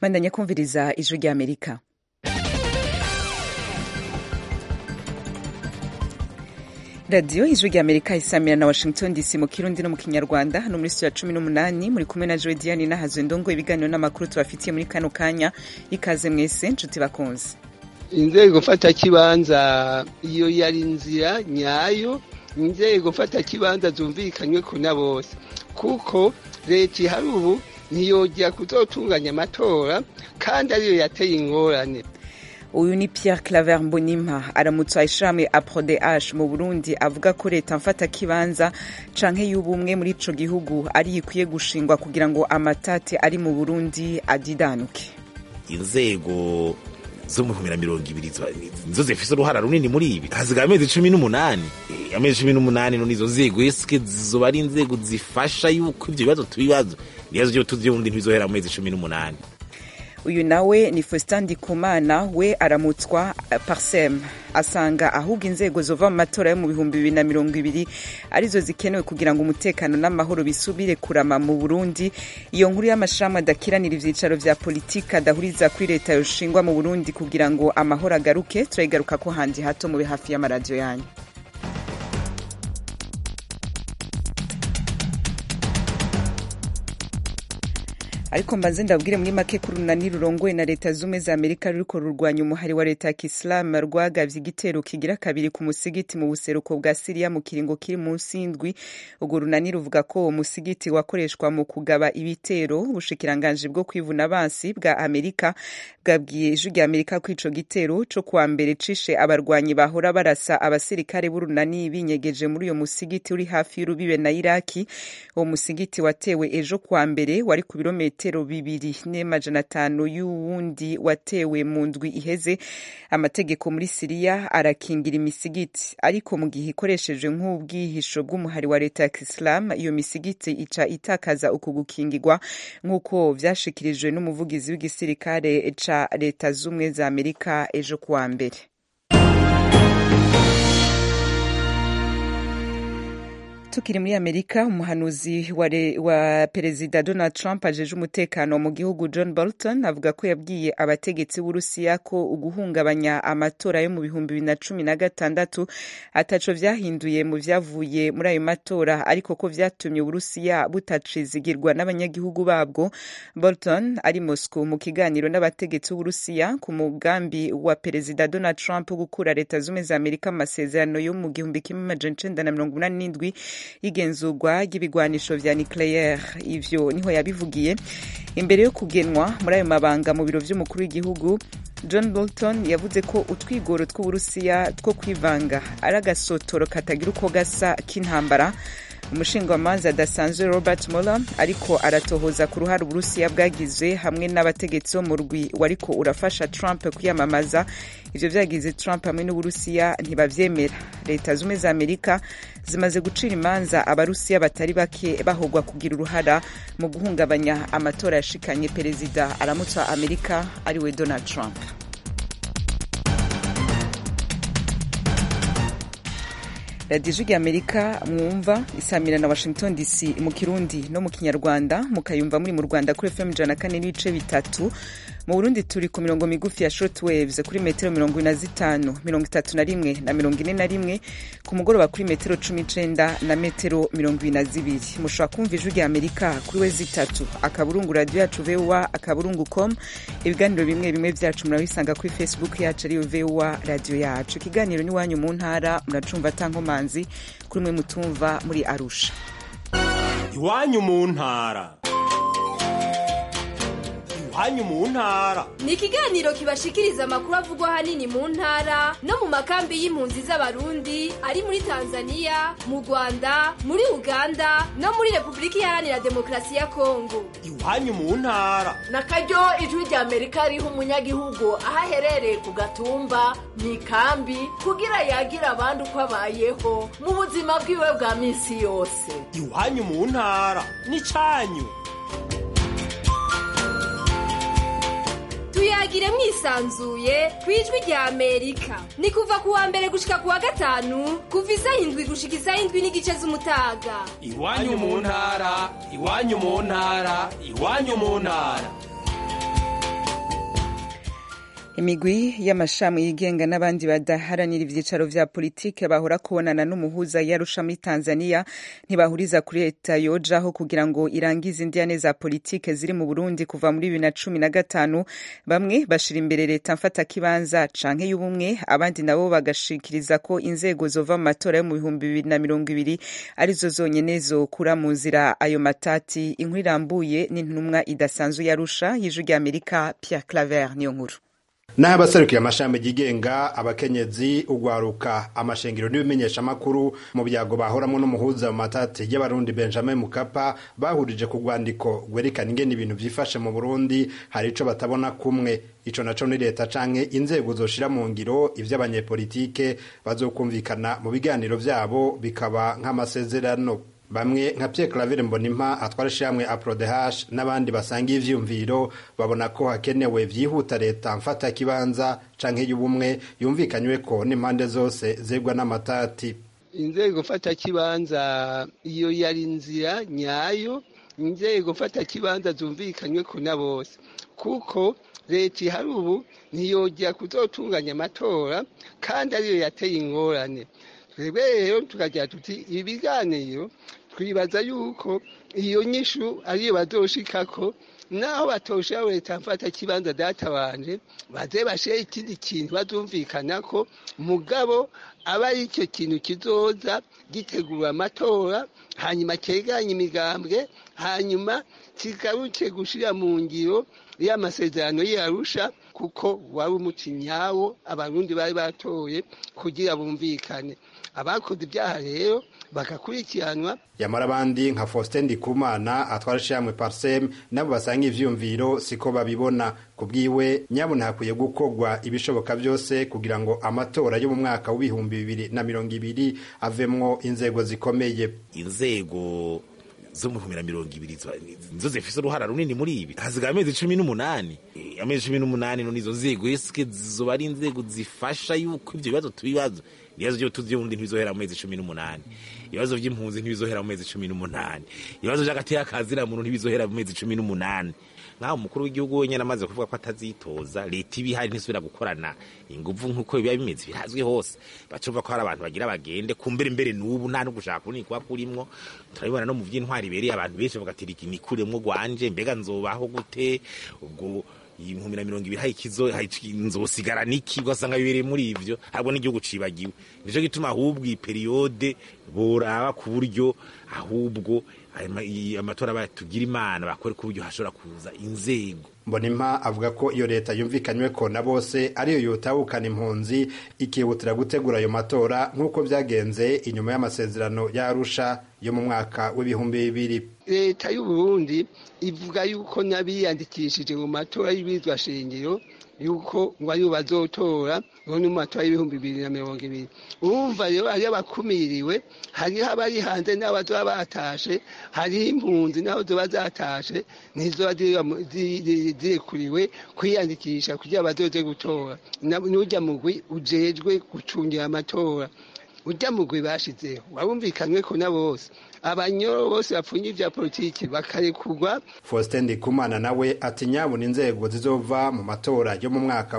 Mandanya kumviriza ijwi rya Amerika. Radio ijwi rya Amerika isamira na Washington DC mu Kirundi no mu Kinyarwanda hano muri studio ya 18 muri kumwe na Joe Diane na Hazendongo ibiganiro n'amakuru tubafitiye muri kano kanya. Ikaze mwese nshuti bakunze. Inzego fata kibanza iyo yari inzira nyayo, inzego fata kibanza zumvikanywe kuna bose, kuko leta ihari ubu ntiyojya kuzotunganya amatora kandi ariyo yateye ingorane. Uyu ni Pierre Claver Mbonimpa aramutsa ishami APRODH mu Burundi avuga ko leta mfata kibanza canke y'ubumwe muri ico gihugu ari ikwiye gushingwa kugira ngo amatate ari mu Burundi adidanuke. Inzego zo mu 2020 nizo zifise uruhara runini muri ibi. Haziga amezi 18. Amezi 18 no nizo nzego eske zizoba ari inzego zifasha yuko ivyo bibazo tubibazo. Niyazo byo tuvyundi ntibizohera amezi 18. Uyu nawe ni Faustin Ndikumana we aramutswa Parsem asanga ahubwo inzego zova mu matora yo mu 2020 arizo zikenewe kugira ngo umutekano n'amahoro bisubire kurama mu Burundi. Iyo nkuru y'amashama adakiranira ivyicaro vya politika adahuriza kuri leta yoshingwa mu Burundi kugira ngo amahoro agaruke turayigaruka ko handi hato mu hafi y'amaradio yanyu. Ariko mbanze ndabwire muri make kuri runani rurongoye na leta zumwe za Amerika ruriko rurwanya umuhari wa leta ya Islam rwagavye igitero kigira kabiri ku musigiti mu buseruko bwa Syria mu kiringo kiri munsi y'indwi. Ubwo runani ruvuga ko uwo musigiti wakoreshwa mu kugaba ibitero. Ubushikiranganje bwo kwivuna abansi bwa Amerika bwabwiye ijwi rya Amerika ko ico gitero co kuwa mbere cishe abarwanyi bahora barasa abasirikare b'urunani binyegeje muri uyo musigiti uri hafi y'urubibe na Iraki. Uwo musigiti watewe ejo kuwa mbere wari ku birometero 2,500 y'uwundi watewe mu ndwi iheze. Amategeko muri Syria arakingira imisigiti, ariko mu gihe ikoresheje nk'ubwihisho bw'umuhari wa leta ya Islam iyo misigiti ica itakaza uku gukingirwa nk'uko vyashikirijwe n'umuvugizi w'igisirikare ca leta zumwe za Amerika ejo kuwa mbere. Tukiri muri Amerika, umuhanuzi wa Perezida Donald Trump ajeje umutekano mu gihugu John Bolton avuga ko yabwiye abategetsi b'Urusiya ko uguhungabanya amatora yo mu 2016 ataco vyahinduye mu vyavuye muri ayo matora, ariko ko vyatumye Urusiya butacizigirwa n'abanyagihugu babwo. Bolton ari Moscow mu kiganiro n'abategetsi b'Urusiya ku mugambi wa Perezida Donald Trump gukura leta zumwe za Amerika amasezerano yo mu 1987 igenzurwa ry'ibigwanisho vya nucleaire. Ivyo niho yabivugiye imbere yo kugenwa muri ayo mabanga mu biro vy'umukuru w'igihugu. John Bolton yavuze ko utwigoro tw'Uburusiya two kwivanga ari agasotoro katagira uko gasa k'intambara. Umushingamanza adasanzwe Robert Mueller ariko aratohoza ku ruhare Uburusiya bwagize hamwe n'abategetsi bo mu rwi wariko urafasha Trump kwiyamamaza. Ivyo vyagize Trump hamwe n'Uburusiya ntibavyemera. Leta zumwe za Amerika zimaze gucira imanza abarusiya batari bake bahogwa kugira uruhara mu guhungabanya amatora yashikanye perezida aramutsa Amerika ariwe Donald Trump. Radio ijwi rya Amerika mwumva isamira na Washington DC mu Kirundi no mu Kinyarwanda, mukayumva muri mu Rwanda kuri FM 104.3. Mu Burundi turi ku mirongo migufi ya shortwaves kuri metero 45, 31 na 41, ku mugoroba kuri metero 19 na metero 22. Mushobora kumva ijwi rya Amerika kuri wezi 3 akaburungu radio yacu VOA@com. Ibiganiro bimwe bimwe vyacu murabisanga kuri Facebook yacu ari VOA radio yacu. Ikiganiro ni wanyu mu ntara muracumva tankomanzi kuri mwe mutumva muri Arusha. Iwanyu mu ntara. Iwanyu mu ntara ni ikiganiro kibashikiriza amakuru avugwa hanini mu ntara no mu makambi y'impunzi z'abarundi ari muri Tanzania, mu Rwanda, muri Uganda no muri Republika Iharanira Demokarasi ya Kongo. Iwanyu mu ntara nakaryo ijwi rya Amerika riha umunyagihugu ahaherereye ku gatumba mu ikambi kugira yagira abandi uko abayeho mu buzima bwiwe bwa minsi yose. Iwanyu mu ntara ni canyu. Tuyagire mwisanzuye kwijwi rya Amerika. Ni kuva kuwa mbere gushika kuwa gatanu kuva isaha 7 gushika isaha 7:30 z'umutaga. Iwanyu mu ntara, iwanyu mu ntara, iwanyu mu ntara. imigwi y'amashami yigenga n'abandi badaharanira ivyicaro vya politike bahora kubonana n'umuhuza yarusha muri Tanzania ntibahuriza kuri leta yojaho kugira ngo irangize indiane za politike ziri mu Burundi kuva muri 2015. Bamwe bashira imbere leta mfata kibanza canke y'ubumwe, abandi nabo bagashikiriza ko inzego zova mu matora yo mu 2020 arizo zonyene zokura mu nzira ayo matati. Inkuru irambuye n'intumwa idasanzwe yarusha y'ijwi ry'Amerika Pierre Claver niyo nkuru. Naho abaserukiye amashami yigenga, abakenyezi, ugwaruka, amashengero n'ibimenyesha makuru mu byago bahoramo n'umuhuza mu matati y'abarundi Benjamin Mkapa bahurije ku rwandiko gwerekana ingene ibintu vyifashe mu Burundi, hari ico batabona kumwe. Ico naco ni leta canke inzego zoshira mu ngiro ivy'abanyepolitike bazokumvikana mu biganiro vyabo bikaba nk'amasezerano. Bamwe nka Pierre Claver Mbonimpa atwara ishyirahamwe APRODH n'abandi basanga ivyumviro babona ko hakenewe vyihuta leta mfata kibanza canke y'ubumwe yumvikanywe ko n'impande zose zegwa n'amatati. Inzego mfata kibanza iyo yari nzira nyayo, inzego mfata kibanza zumvikanywe ko na bose, kuko leta ihari ubu ntiyojya kuzotunganya amatora kandi ariyo yateye ingorane. Twebwe rero tukagira tuti ibiganiro twibaza yuko iyo nyishu ariyo bazoshikako, naho batoshira leta mfata kibanza data wanje baze bashire ikindi kintu bazumvikanako, mugabo aba ari icyo kintu kizoza gitegura amatora, hanyuma ceganye imigambwe, hanyuma kigaruke gushira mu ngiro y'amasezerano y'Arusha, kuko wari umuti nyawo abarundi bari batoye kugira bumvikane. Abakoze ibyaha rero bagakurikiranwa. Yamara abandi nka Faustin Ndikumana atwara ishyirahamwe Parsem nabo basanga ivyumviro siko babibona. Kubwiwe nyabona hakwiye gukogwa ibishoboka byose kugira ngo amatora yo mu mwaka w'2020 avemwo inzego zikomeye. Inzego zo mu 2020 nizo zifise uruhara runini muri ibi. Hazigaye amezi 18. Amezi 18 no nizo nzego eske zizoba ari inzego zifasha yuko ivyo bibazo tubibazo. Ibibazo byo tuzi ubundi ntibizohera mu mezi 18. Ibibazo by'impunzi ntibizohera mu mezi 18. Ibibazo by'agati y'akazira muntu ntibizohera mu mezi 18. Nkaho umukuru w'igihugu wenyine amaze kuvuga ko atazitoza, leta ibihari ntisubira gukorana inguvu nkuko biba bimeze birazwi hose. Bacumva ko hari abantu bagira bagende kumbere imbere n'ubu nta no gushaka kuni kwa kurimwo. Turabibona no mu vy'intwari bereye abantu benshi bagatirika imikuremwo gwanje, mbega nzobaho gute? Ubwo iyi 2020 hayikizo nzosigara niki gasanga bibereye muri ivyo, ahubwo n'igihugu cibagiwe. Nico gituma ahubwo iyi periode boraba ku buryo ahubwo amatora batugira imana bakore ku buryo hashobora kuza inzego. Mbonimpa avuga ko iyo leta yumvikanywe ko na bose ariyo yotahukana impunzi ikihutira gutegura ayo matora nk'uko byagenze inyuma y'amasezerano y'Arusha yo mu mwaka w'2020. Leta y'u Burundi ivuga yuko nabiyandikishije mu matora y'ibizwa shingiro yuko ngo ariyo bazotora ngo mu matora y'2020. Urumva rero ari abakumiriwe, hari abari hanze n'abazoba batashe, hari impunzi n'aho zoba zatashe, nizo zirekuriwe kwiyandikisha kugira bazoze gutora. N'ujya mugwi ujejwe gucungira amatora, ujya mugwi bashizeho wabumvikanywe ko na bose abanyoro bose bapfunye ivya politiki bakarekurwa. Faustin Ndikumana nawe ati nyabona inzego zizova mu matora yo mu mwaka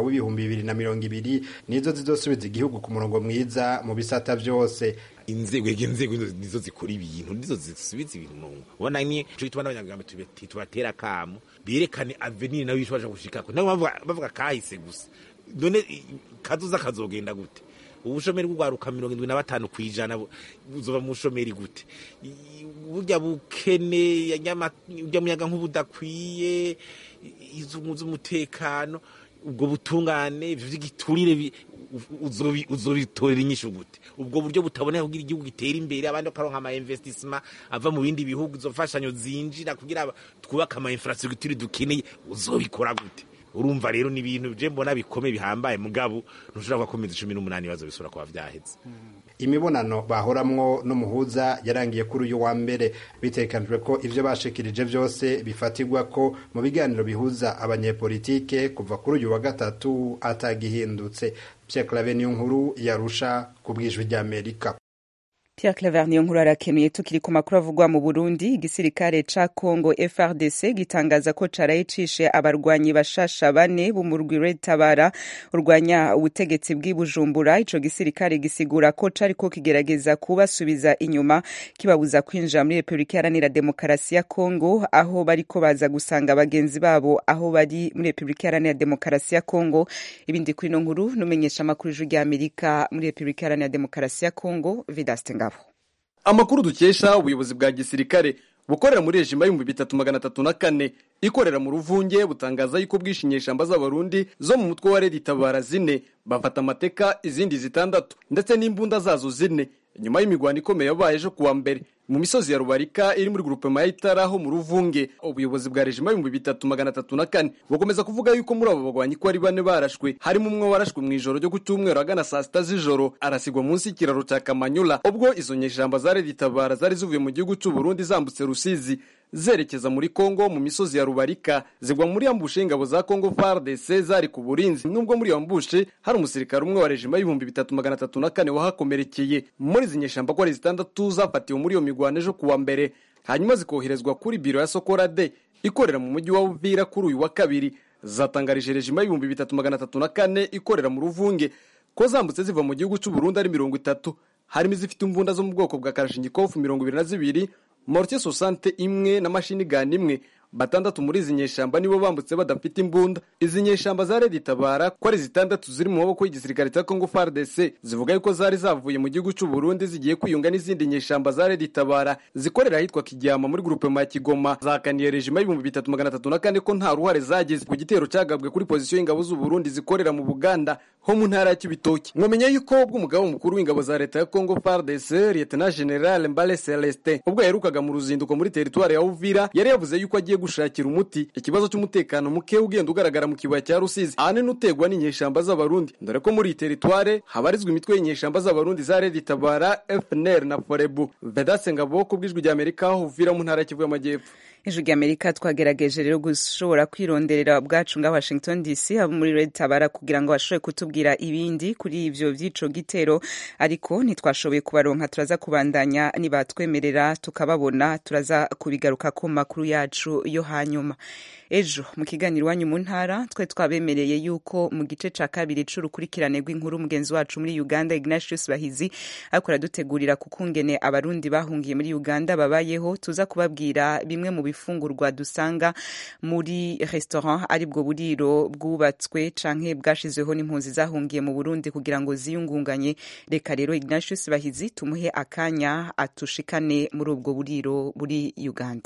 w'2020 nizo zizosubiza igihugu ku murongo mwiza mu bisata byose. Inzego nizo zikora ibintu, nizo zisubiza ibintu. Ubona ni cyo gituma n'abanyagambe tubatera kamo birekane avenir nayo bishobora gushikako. Nabo bavuga kahise gusa, none kazuza kazogenda gute? Ubushomeri bw'ugwaruka 75 kwijana buzoba mu bushomeri gute? Burya bukene ujya muyaga nk'ubudakwiye, izunguza umutekano, ubwo butungane ivyo vy'igiturire uzobitorera inyishu gute? Ubwo buryo butaboneka kugira igihugu gitera imbere, abandi bakaronka ama investissement ava mu bindi bihugu, zofashanyo zinjira kugira twubaka ama infrastructure dukeneye, uzobikora gute? Urumva rero ni ibintu je mbona bikomeye bihambaye, mugabo ntushobora gukomeza 18 bazo bisura kwa vyaheze. Imibonano bahoramwo n'umuhuza yarangiye kuri uyu wa mbere, bitekanijwe ko ivyo bashikirije byose bifatirwa ko mu biganiro bihuza abanyepolitike kuva kuri uyu wa gatatu atagihindutse. Pierre Claver niyo nkuru yarusha kubwijwi ry'Amerika. Pierre Claver niyo nkuru arakenuye. Tukiri ku makuru avugwa mu Burundi, igisirikare ca Congo FARDC gitangaza ko caraye cishe abarwanyi bashasha 4 b'umurwi Red Tabara urwanya ubutegetsi bw'i Bujumbura. Ico gisirikare gisigura ko cariko kigerageza kubasubiza inyuma kibabuza kwinjira muri Republika Iharanira Demokarasi ya Congo, aho bariko baza gusanga bagenzi babo aho bari muri Republika Iharanira Demokarasi ya Congo. Ibindi kuri no nkuru numenyesha makuru y'Ijwi ry'Amerika muri Republika Iharanira Demokarasi ya Congo, Vedaste Ngabo. Amakuru dukesha ubuyobozi bwa gisirikare bukorera muri rejima y'ibihumbi 3304 ikorera mu Ruvunge butangaza yuko bwishinyeshamba z'abarundi zo mu mutwe wa Red Tabara 4 bafata amateka izindi 6 ndetse n'imbunda zazo 4 nyuma y'imigwano ikomeye yabaye ejo kuwa mbere mu misozi ya Rubarika iri muri groupe Mayitara ho mu Ruvunge. Ubuyobozi bwa rejima y'ibihumbi 3304 bukomeza kuvuga yuko muri abo bagwanyi ko ari 4 barashwe, harimo umwe warashwe mu ijoro ryo ku Cyumweru agana saa 6 z'ijoro arasigwa munsi y'ikiraro cya Kamanyola, ubwo izo nyeshamba za Red Tabara zari zivuye mu gihugu cy'u Burundi zambutse Rusizi zerekeza muri Kongo mu misozi ya Rubarika, zigwa muri ambushe ingabo za Kongo FARDC zari ku burinzi. Nubwo muri ambushe hari umusirikare umwe wa rejima y'ibihumbi 3304 wahakomerekeye. Muri zinyeshamba ko ari 6 zafatiwe muri iyo migwano ejo kuwa mbere, hanyuma zikoherezwa kuri biro ya Sokorade ikorera mu mujyi wa Uvira kuri uyu wa kabiri. Zatangarije rejima y'ibihumbi 3304 ikorera mu Ruvunge ko zambutse ziva mu gihugu cy'u Burundi ari 30, harimo izifite imbunda zo mu bwoko bwa Kalashnikov 22, mortier 60 imwe na machine gun imwe. 6 muri izi nyeshamba nibo bambutse badafite imbunda. Izi nyeshamba za Red Tabara ko ari 6 ziri mu maboko y'igisirikare cya Congo FARDC zivuga yuko zari zavuye mu gihugu cy'u Burundi zigiye kwiyunga n'izindi nyeshamba za Red Tabara zikorera ahitwa Kijyama muri groupe ma Kigoma. Zakaniye rejima y'ibihumbi 3304 ko nta ruhare zagize ku gitero cyagabwe kuri position y'ingabo z'u Burundi zikorera mu Buganda ho mu ntara ya Kibitoki. Mwamenye yuko ubwo umugabo mukuru w'ingabo za leta ya Congo FARDC Lieutenant General Mbale Celestin ubwo yaherukaga mu ruzinduko muri territoire ya Uvira yari yavuze yuko agiye gushakira umuti ikibazo cy'umutekano muke ugenda ugaragara mu kibaya cya Rusizi ane nutegwa n'inyeshamba z'abarundi, dore ko muri territoire habarizwa imitwe y'inyeshamba z'abarundi za Red Tabara, FNL na Forebu. Vedaste Ngabo ku bw'Ijwi ry'Amerika Uvira mu ntara ya Kivu y'Amajyepfo. Ijwi ry'Amerika twagerageje rero gushobora kwironderera bwacu nga Washington DC abo muri Red Tabara kugira ngo bashobore kutubwira ibindi kuri ivyo vyico gitero, ariko ntitwashoboye kubaronka. Turaza kubandanya nibatwemerera tukababona, turaza kubigaruka ku makuru yacu yo hanyuma. Ejo mu kiganiro wanyu mu ntara twe twabemereye yuko mu gice ca kabiri c'urukurikirane rw'inkuru mugenzi wacu muri Uganda Ignatius Bahizi akora dutegurira kukungene abarundi bahungiye muri Uganda babayeho. Tuza kubabwira bimwe mu bifungurwa dusanga muri restaurant ari bwo buriro bwubatswe canke bwashizweho n'impunzi zahungiye mu Burundi kugira ngo ziyungunganye. Reka rero Ignatius Bahizi tumuhe akanya atushikane muri ubwo buriro buri Uganda.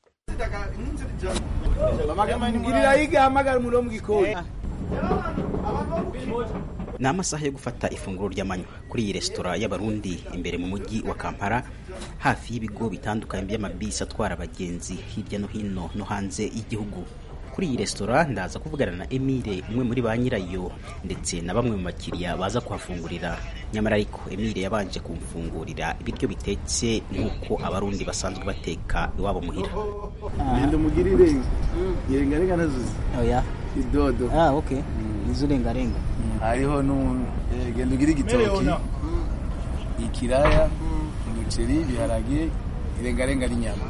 Ni amasaha yo gufata ifunguro ry'amanywa kuri iyi resitora y'abarundi imbere mu mujyi wa Kampala, hafi y'ibigo bitandukanye by'amabisi atwara abagenzi hirya no hino no hanze y'igihugu. Kuri iyi resitora ndaza kuvugana na Emile, umwe muri ba nyirayo, ndetse na bamwe mu bakiriya baza kuhafungurira. Nyamara ariko Emile yabanje kumfungurira ibiryo bitetse nk'uko abarundi basanzwe bateka iwabo muhira. Nendo mugirire ngirengarenga nazuzi. Oya. Idodo. Okay. Nizurengarenga. Hariho genda ugira igitoki, ikiraya, umuceri, biharage, irengarenga n'inyama.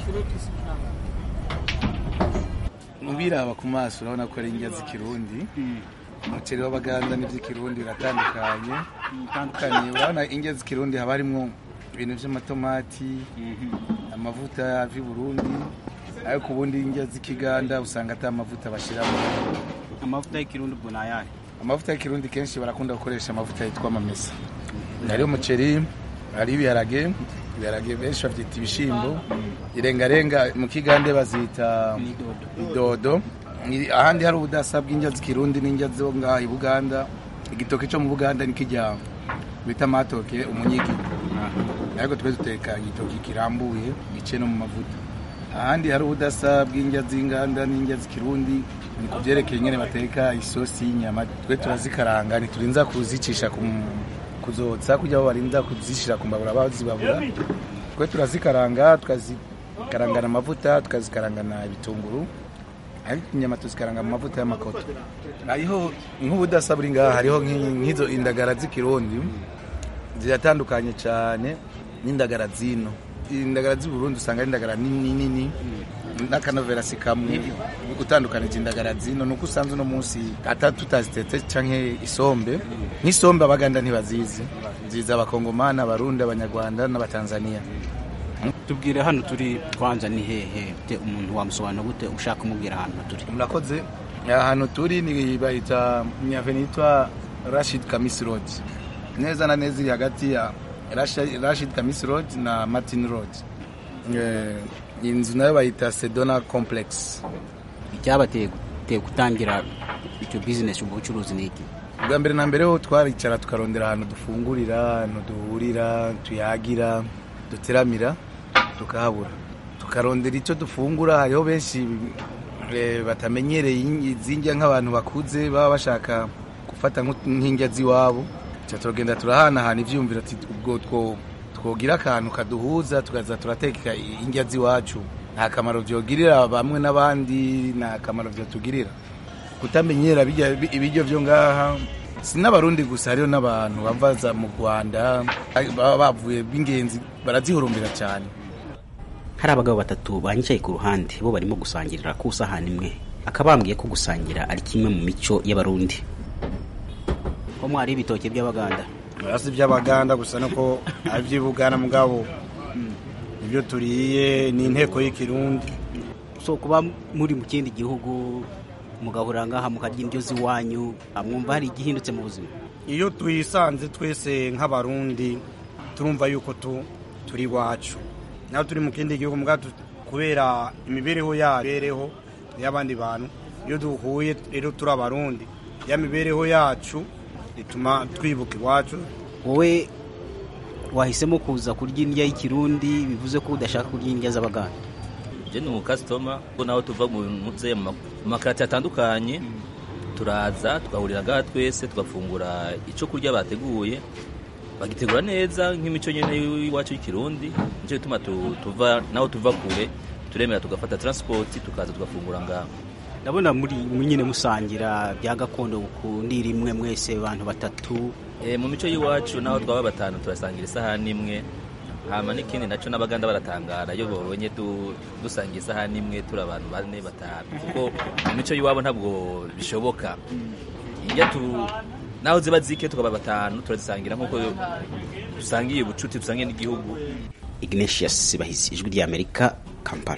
Mubiraba ku maso urabona ko ari indya z'ikirundi. Umuceri w'Abaganda n'ivy'ikirundi biratandukanye. Urabona indya z'ikirundi haba harimo ibintu by'amatomati, amavuta ava i Burundi, ariko ubundi indya z'Ikiganda usanga ata amavuta bashiramo. Amavuta y'ikirundi ubwo nayahe? Amavuta y'ikirundi kenshi barakunda gukoresha amavuta yitwa amamesa. Hari umuceri, hari ibiharage benshi bavyita ibishimbo, irengarenga mu Kigande bazita idodo. Ahandi hari ubudasa bw'indya z'ikirundi n'indya zo ngaha i Buganda. Igitoki cyo mu Buganda nikijya bita matoke, umunyigi. Ariko twe duteka igitoki kirambuye gice no mu mavuta. Ahandi hari ubudasa bw'indya z'Inganda n'indya z'ikirundi ni kuvyerekeye nyene bateka isosi y'inyama. Twe turazikaranga ntiturinza kuzicisha kuzotsa kujya barinda kuzishira ku mbabura bazibabura. Twe turazikaranga tukazikarangana amavuta, tukazikarangana ibitunguru, ariko inyama tuzikaranga mu mavuta y'amakoto. Hariho nk'ubudasa buri ngaha, hariho nk'izo indagara z'ikirundi ziratandukanye cyane n'indagara zino. Indagara z'i Burundi usanga ari indagara nini n'akanoverasi kamwe utandukanije indagara zino nuko usanze uno munsi tutazitetse canke isombe nk'isombe abaganda ntibazizi nziza abakongomani abarundi abanyarwanda n'abatanzania. Tubwire hano turi kwanza ni hehe umuntu wamusobanura gute ushaka kumubwira hano turi? Murakoze. Hano turi ni bahita Avenue Rashid Kamis Road, neza na neza iri hagati ya Rashid Kamis Road na Martin Road. Inzu nayo bahita Sedona Complex. Icyabateye gutangira icyo business ubucuruzi niki? Bwa mbere na mbere ho twaricara tukarondera ahantu dufungurira, ahantu duhurira, tuyagira, duteramira, tukahabura. Tukarondera icyo dufungura, hariho benshi batamenyereye izinjya nk'abantu bakuze baba bashaka gufata nk'injya z'iwabo. Turagenda turahanahana ivyumvira ati ubwo twogira akantu kaduhuza tukaza turateka injya z'iwacu. Nta kamaro vyogirira bamwe n'abandi, nta kamaro vyotugirira. Kutamenyera ibiryo vyo ngaha si n'abarundi gusa, hariho n'abantu bavaza mu Rwanda baba bavuye b'ingenzi barazihurumbira cyane. Hari abagabo batatu banyicaye ku ruhande bo barimo gusangirira ku sahani imwe, akabambwiye ko gusangira ari kimwe mu mico y'abarundi. Ko mwari ibitoke by'abaganda? Hasi by'abaganda gusa nuko avyibugana mugabo ibyo turiye ni inteko y'ikirundi. So kuba muri mu kindi gihugu mugahura ngaha mukarya indyo ziwanyu, amwumva hari igihindutse mu buzima? Iyo tuyisanze twese nk'abarundi turumva yuko turi wacu, naho turi mu kindi gihugu mugabo kubera imibereho yabereho y'abandi bantu. Iyo duhuye rero turi abarundi, ya mibereho yacu ituma twibuka iwacu. Wowe wahisemo kuza kurya indya y'ikirundi, bivuze ko udashaka kurya indya z'abaganda? Je ni umukastoma naho tuva mu muze mu makarati atandukanye, turaza tugahurira ngaha twese tugafungura ico kurya bateguye, bagitegura neza nk'imico nyene y'iwacu y'ikirundi. Nico bituma tuva naho tuva kure turemera tugafata transport tukaza tugafungura ngaha. Ndabona muri nyine musangira bya gakondo ukundira imwe mwese abantu batatu. Mu mico y'iwacu naho twaba batanu turasangira isahani imwe. Hama n'ikindi naco n'abaganda baratangara iyo babonye dusangira isahani imwe turi abantu bane batanu, kuko mu mico y'iwabo ntabwo bishoboka. Iyo naho ziba zike tukaba batanu turazisangira nkuko dusangiye ubucuti dusangiye n'igihugu. Ignatius Bahizi, Ijwi ry'Amerika, Kampala.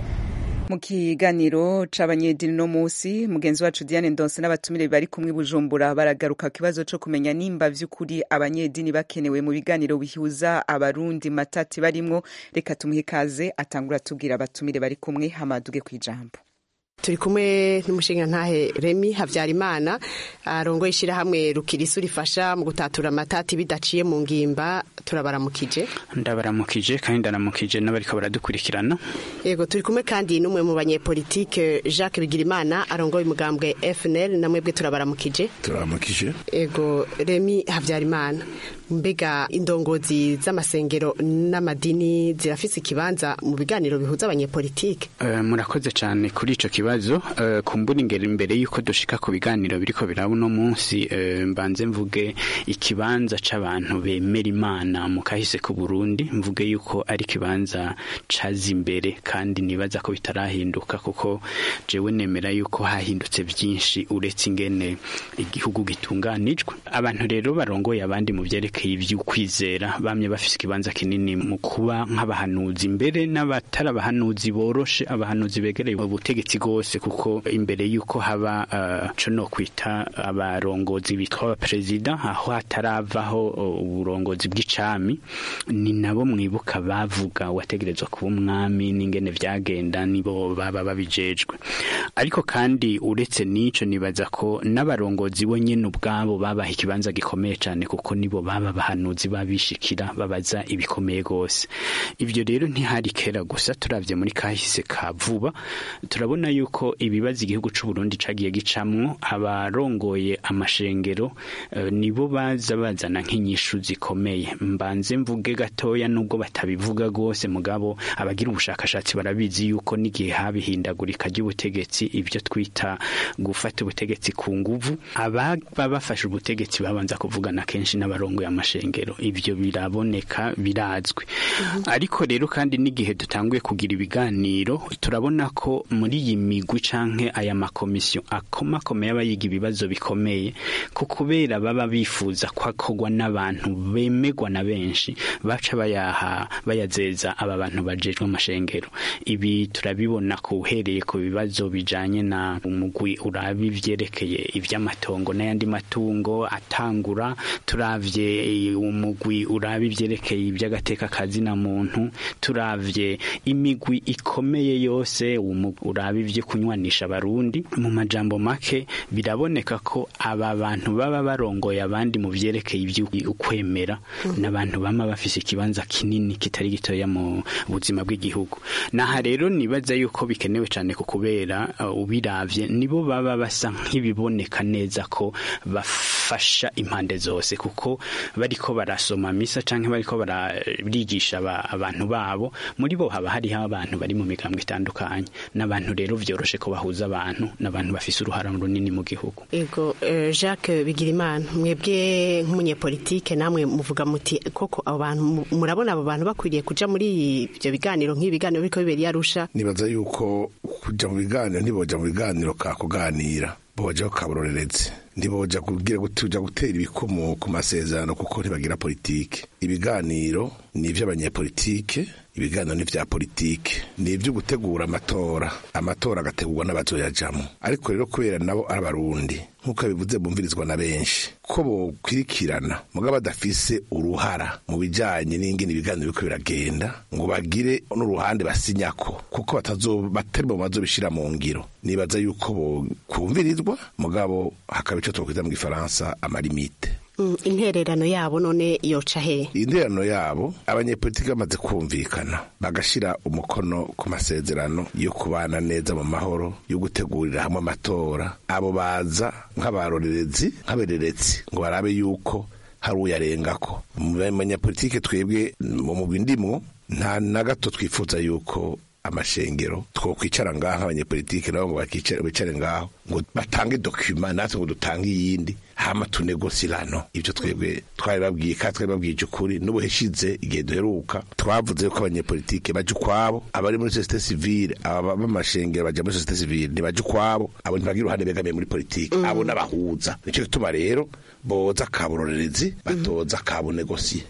Mu kiganiro c'abanyedini no musi mugenzi wacu Diane Ndonse n'abatumire bari kumwe Bujumbura baragaruka kibazo co kumenya nimba vy'ukuri abanyedini bakenewe mu biganiro bihuza abarundi matati barimwo. Reka tumuhikaze atangura tubwira abatumire bari kumwe hamaduge kwijambo. Turi kumwe n'umushinga ntahe Remy Havyarimana arongo ishirahamwe Rukirisu rifasha mu gutatura amatati bidaciye mu ngimba. Turabaramukije. Ndabaramukije kandi ndaramukije n'abariko baradukurikirana. Yego turi kumwe kandi n'umwe mu banyepolitike Jacques Bigirimana arongo umugambwe FNL, namwebwe turabaramukije. Turabaramukije. Yego Remy Havyarimana, mbega indongozi z'amasengero n'amadini zirafise ikibanza mu biganiro bihuza abanyepolitike? Murakoze cyane kuri ico kibazo. Kumbura ingero imbere yuko dushika ku biganiro biriko biraba no munsi, mbanze mvuge ikibanza c'abantu bemera Imana mu kahise ku Burundi, mvuge yuko ari kibanza caza imbere kandi nibaza ko bitarahinduka, kuko jewe nemera yuko hahindutse byinshi uretse ingene igihugu gitunganijwe. Abantu rero barongoye abandi mu vyerekeye ivy'ukwizera bamye bafise ikibanza kinini mu kuba nk'abahanuzi mbere n'abatari abahanuzi boroshe, abahanuzi begereye ubutegetsi gose, kuko imbere yuko haba co no kwita abarongozi bitwa abaperezida, aho hataravaho uburongozi bw'icami, ni nabo mwibuka bavuga wategerezwa kuba umwami n'ingene vyagenda, nibo baba babijejwe. Ariko kandi uretse nico nibaza ko n'abarongozi bo nyene ubwabo babaha ikibanza gikomeye cyane, kuko nibo baba bahanuzi babishikira babaza ibikomeye gose. Ivyo rero ntihari kera gusa, turavye muri kahise ka vuba turabona yuko ko ibibazo igihugu c'u Burundi cagiye gicamwo abarongoye amashengero nibo bazana nk'inyishu zikomeye. Mbanze mvuge gatoya nubwo batabivuga gose, mugabo abagira ubushakashatsi barabizi yuko n'igihe habihindagurika ry'ubutegetsi, ibyo twita gufata ubutegetsi ku nguvu, ababa bafashe ubutegetsi babanza kuvugana kenshi n'abarongoye amashengero. Ibyo biraboneka, birazwi. Ariko rero kandi n'igihe dutanguye kugira ibiganiro, turabona ko muri iyi migwi canke aya makomisiyo akomakomeye abayiga ibibazo bikomeye, ko kubera baba bifuza kwakogwa n'abantu bemegwa na benshi, baca bayazeza aba bantu bajejwe amashengero. Ibi turabibona ko uhereye ku bibazo bijanye na umugwi urabi vyerekeye ivy'amatongo n'ayandi matungo atangura, turavye umugwi urabi vyerekeye iby'agateka kazi na muntu, turavye imigwi ikomeye yose, urabi vyo kunywanisha abarundi. Mu majambo make biraboneka ko aba bantu baba barongoye abandi mu vyerekeye ivy'ukwemera n'abantu bama bafise ikibanza kinini kitari gitoya mu buzima bw'igihugu. Naha rero nibaza yuko bikenewe cyane ko kubera ubiravye nibo baba basa nk'ibiboneka neza ko bafasha impande zose, kuko bariko barasoma misa canke bariko barigisha abantu babo, muri bo haba hariho abantu bari mu migambwe itandukanye, n'abantu rero vyoroshe ko bahuza abantu n'abantu bafise uruhara runini mu gihugu. Ego Jacques Bigirimana, mwebwe nk'umunyepolitike namwe muvuga muti koko abo bantu murabona abo bantu bakwiriye kuja muri ibyo biganiro nk'ibiganiro biriko bibera Arusha? Nibaza yuko kuja mu biganiro ntiboja mu biganiro kakuganira, boja kabororereze, ntiboja kugira gutuja gutera ibikomo ku masezerano, kuko ntibagira politike. Ibiganiro ni ivy'abanyepolitike, ibiganiro ni vya politike, ni ivyo gutegura amatora agategurwa n'abazoyajamwo. Ariko rero kubera nabo ari abarundi, nk'uko bivuze bumvirizwa na benshi, ko bokwirikirana mugabo badafise uruhara mu bijanye n'ingene ibiganiro biriko biragenda, ngo bagire n'uruhande basinyako, kuko batari bo bazobishira mu ngiro. Nibaza yuko kumvirizwa mugabo hakaba ico twokwita mu Gifaransa amalimite. Intererano yabo none yoca he? Intererano yabo abanyepolitiki bamaze kumvikana, bagashira umukono ku masezerano yo kubana neza mu mahoro, yo gutegurira hamwe amatora. Abo baza nk'abarorerezi, nk'abererezi, ngo barabe yuko hari uyarengako. Mu banyepolitike twebwe mu mugwi ndimwo, nta na gato twifuza yuko amashengero twokwicara ngaho abanyepolitike nabo ngo bicare ngaho ngo batange document natwe ngo dutange iyindi hama tunegosirano. Ivyo twebwe twari babwiye kandi twari babwije ukuri n'ubuheshize igihe duheruka, twavuze ko abanyepolitike baje ukwabo, abari muri societe civile, aba b'amashengero baje muri societe civile ntibaje ukwabo, abo ntibagira uruhande begamiye muri politike, abo n'abahuza. Nico gituma rero boza kabororerezi batoza kabunegosiye.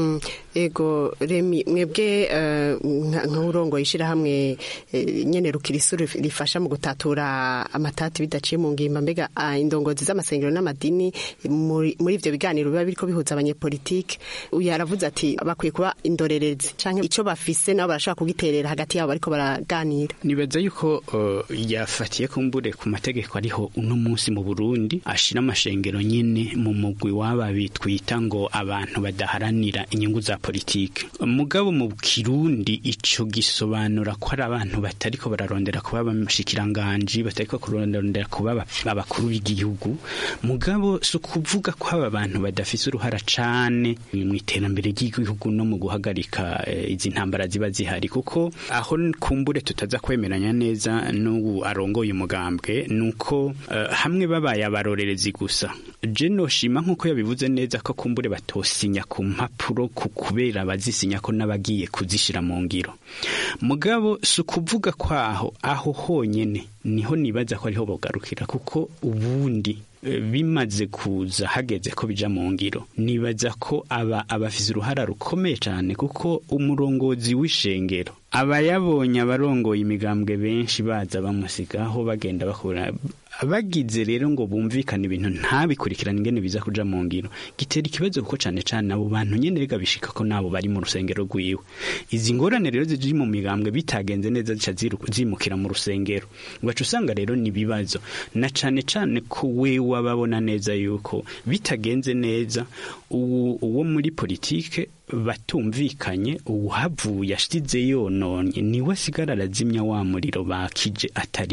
Ego Remi, mwebwe nk'urongo ishirahamwe nyene rukirisu rifasha mu gutatura amatati bidaciye mu ngimba, mbega indongozi z'amasengero n'amadini muri ivyo biganiro biba biriko bihuza abanyepolitike, uyu aravuze ati bakwiye kuba indorerezi canke ico bafise nabo barashaka kugiterera hagati yabo bariko baraganira. Nibaza yuko yafatiye kumbure ku mategeko ariho uno munsi mu Burundi, ashira amashengero nyene mu mugwi waba bitwita ngo abantu badaharanira inyungu za politike. Mugabo mu Kirundi ico gisobanura ko ari abantu batariko bararondera kuba abashikiranganje, batariko kurondera kuba abakuru b'igihugu. Mugabo so kuvuga ko aba bantu badafise uruhara cane mu iterambere ry'igihugu no mu guhagarika izi ntambara ziba zihari, kuko aho kumbure tutaza kwemeranya neza n'ubu arongoye umugambwe nuko hamwe babaye abarorerezi gusa. Je noshima nkuko yabivuze neza ko kumbure batosinya ku mpapuro kubera bazisinya ko n'abagiye kuzishira mu ngiro. Mugabo si ukuvuga kwaho aho honyene niho nibaza ko ariho bogarukira, kuko ubundi bimaze kuza hageze ko bija mu ngiro, nibaza ko abafise uruhara rukomeye cyane, kuko umurongozi w'ishengero abayabonye abarongoye imigambwe benshi baza bamusigaho bagenda bakora bagize rero ngo bumvikane ibintu ntabikurikirana ingene biza kuja mu ngiro, gitera ikibazo kuko cane cane abo bantu nyene rega bishika ko nabo bari mu rusengero rwiwe. Izi ngorane rero ziri mu migambwe bitagenze neza zica zimukira mu rusengero, ugaca usanga rero ni bibazo, na cane cane ko wewe wababona neza yuko bitagenze neza uwo muri politike batumvikanye uhavuye ashize yononye niwe asigara arazimya wa muriro bakije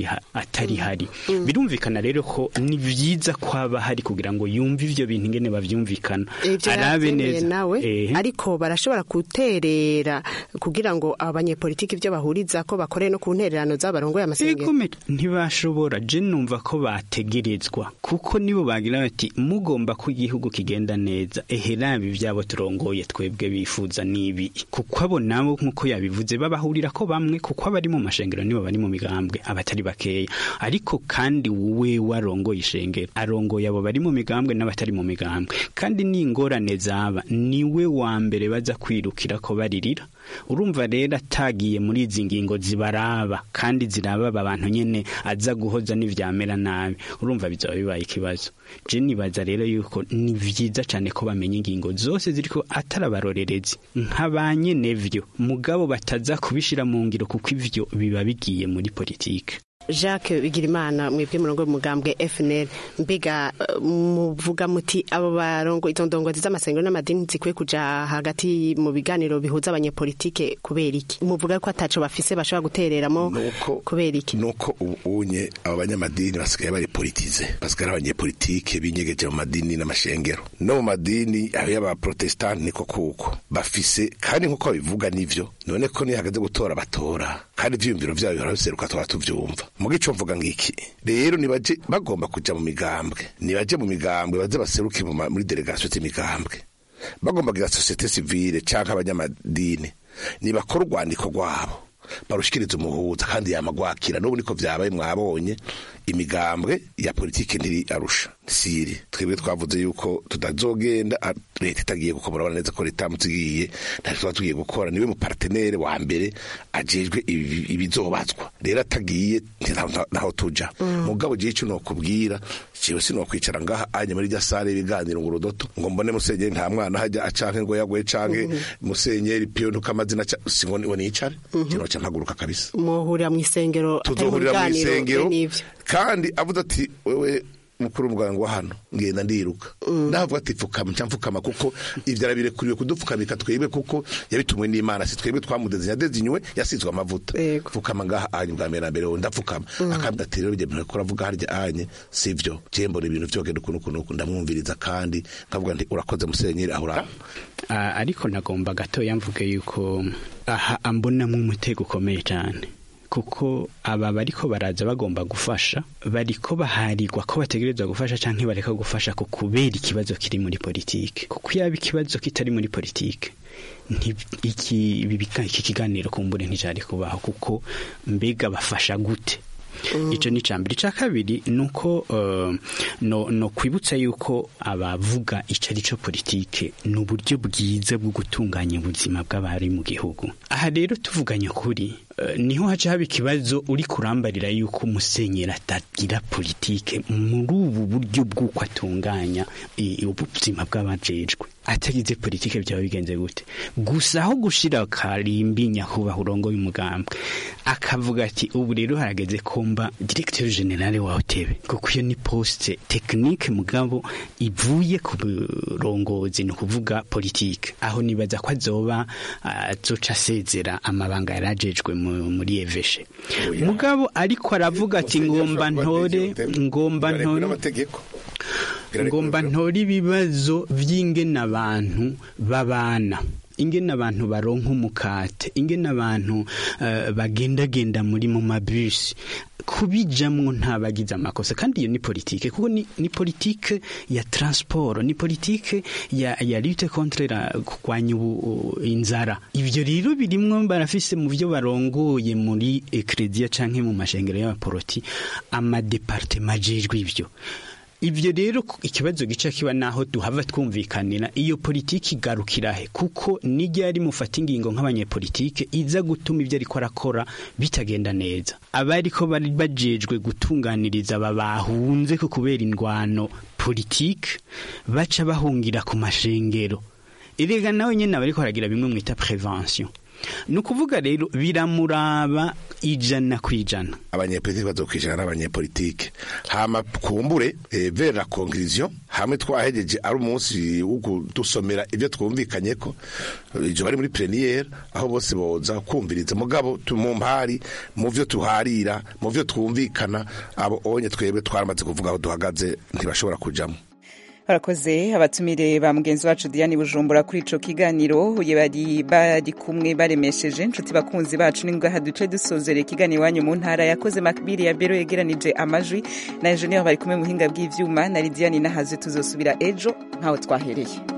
atari hari birumvikana rero ko ni vyiza kwaba hari kugira ngo yumve ivyo bintu ingene bavyumvikana arabe neza nawe ariko barashobora guterera kugira ngo abanyepolitiki ivyo bahuriza ko bakore no ku ntererano z'abarongoye amasengero ntibashobora je numva ko bategerezwa kuko nibo bagira bati mugomba ko igihugu kigenda neza eherabi vyabo turongoye twebwe bifuza nibi kuko abo nabo nkuko yabivuze babahurira ko bamwe kuko abari mu mashengero nibo bari mu migambwe abatari bakeya ariko kandi wowe warongoye ishengero arongoye abo bari mu migambwe n'abatari mu migambwe kandi n'ingorane zaba niwe wa mbere baza kwirukira ko baririra urumva rero atagiye muri izi ngingo zibaraba kandi ziraba abantu nyene aza guhoza n'ivyamera nabi urumva bizaba bibaye ikibazo je nibaza rero yuko ni vyiza cyane ko bamenya ingingo zose ziriko atarabarorerezi nk'abanye nevyo mugabo bataza kubishira mu ngiro kuko ivyo biba bigiye muri politike. Jacques Bigirimana mwebwe murongo mugambwe FNL mbega muvuga muti abo barongo itondongozi z'amasengero n'amadini zikwiye kuja hagati mu biganiro bihuza abanyepolitike kubera iki muvuga ko ataco bafise bashobora gutereramo kubera iki nuko ubunye abo banyamadini basigaye bari politize basigaye abanyepolitike binyegeje mu madini n'amashengero no mu madini y'aba protestant niko kuko bafise kandi nkuko bivuga nivyo none ko ni hagaze gutora batora kandi ivyumviro vyabo baraseruka tuvyumva mugico mvuga ngiki rero nibaje bagomba kuja mu migambwe nibaje mu migambwe baze baseruke muri delegation y'imigambwe bagomba kugira societe civile canke abanyamadini nibakora urwandiko rwabo barushikiriza umuhuza kandi yamagwakira n'ubu niko vyabaye mwabonye imigambwe ya politike ntiri arusha siri twebwe twavuze yuko tutazogenda leta itagiye gukomora neza ko leta muzigiye ntacyo tugiye gukora niwe mu partenaire wa mbere ajejwe ibizobazwa rero atagiye naho tuja mugabo je ico no kubwira ciwe sino kwicara ngaha anye muri rya sare ibiganiro ngo rudoto ngo mbone musenyeri nta mwana hajya acanke ngo yagwe canke musenyeri pio ntukamazina singone nicare kino cyampaguruka kabisa muhurira mu isengero tuzohurira mu isengero kandi avuze ati wewe mukuru muganga hano ngenda ndiruka ndavuga ati mfukama kuko ivyo arabirekuriwe kudupfukamika twebwe kuko yabitumwe n'Imana si twebwe twamudeze yadezinywe yasizwe amavuta fukama ngaha anye bwamera mbere ndapfukama akambwa ati rero bije mukora avuga harya anye sivyo jembora ibintu vyogenda kunukunuku ndamwumviriza kandi nkavuga nti urakoze musenyeri ahura ariko nagomba gato yamvuge yuko aha ambona mu mutego ukomeye cyane kuko aba bariko baraza bagomba gufasha bariko baharirwa ko bategerezwa gufasha canke bareka gufasha ko kubera ikibazo kiri muri politike kuko yaba ikibazo kitari muri politike iki kiganiro kumbure nticari kubaho kuko mbega bafasha gute ico ni cambere ca kabiri nuko no kwibutsa yuko abavuga icari co politike n'uburyo bwiza bwo gutunganya ubuzima bw'abari mu gihugu aha rero tuvuganye kuri niho haje haba ikibazo uri kurambarira yuko umusenyeri atagira politike muri ubu buryo bw'uko atunganya ubuzima bw'abajejwe atagize politike byaba bigenze gute gusa aho gushira karimbi nyakubaha urongoye umugambwe akavuga ati ubu rero harageze komba directeur general wa hotebe kuko iyo ni poste technique mugabo ivuye ku burongozi no kuvuga politike aho nibaza ko azoba azoca sezera amabanga yarajejwe muri eveshe mugabo ariko aravuga ati ngomba ntore ibibazo vy'ingene abantu babana ingene abantu baronka umukate ingene abantu bagendagenda muri mu mabisi kubijamwo ntabagize amakosa kandi iyo ni politike kuko ni politike ya transport ni politike ya lutte contre la kurwanya inzara ivyo rero birimwo barafise mu byo barongoye muri credit canke mu mashengero y'abaporoti ama departement jejwe ivyo rero ikibazo gica kiba naho duhava twumvikanira iyo politiki garukirahe kuko nijya ari mufata ingingo nk'abanyepolitike iza gutuma ivyo ariko arakora bitagenda neza abariko bari bajejwe gutunganiriza babahunze ko kubera indwano politike baca bahungira ku mashengero erega nawe nyene abariko aragira bimwe mwita prevention nukuvuga rero biramuraba 100%. Abanyepolitike bazokwijana n'abanyepolitike hama kumbure vera conclusion hamwe twahejeje ari umunsi wo dusomera ivyo twumvikanye ko ijo bari muri plénière aho bose boza kumviriza mugabo tumumpari mu vyo tuharira mu vyo twumvikana abo onye twebwe twaramaze kuvuga aho duhagaze ntibashobora kujamo. Barakoze abatumire ba mugenzi wacu Diane Bujumbura kuri ico kiganiro bari kumwe baremesheje inshuti bakunzi bacu n'ingaha duce dusozera ikiganiro wanyu mu ntara yakoze Makbiri ya Bero yegeranije amajwi na Engineer bari kumwe muhinga bw'ivyuma na Lidiane Nahaze tuzosubira ejo nkaho twahereye.